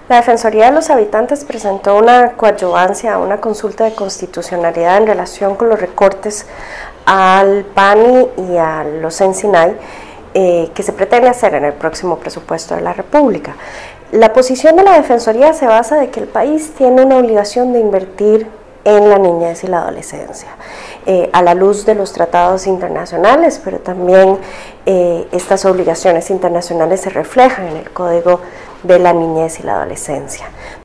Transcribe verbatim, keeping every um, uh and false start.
La Defensoría de los Habitantes presentó una coadyuvancia a una consulta de constitucionalidad en relación con los recortes al P A N I y a los Ensinay eh, que se pretende hacer en el próximo presupuesto de la República. La posición de la Defensoría se basa de que el país tiene una obligación de invertir en la niñez y la adolescencia, eh, a la luz de los tratados internacionales, pero también eh, estas obligaciones internacionales se reflejan en el Código de la Niñez y la Adolescencia.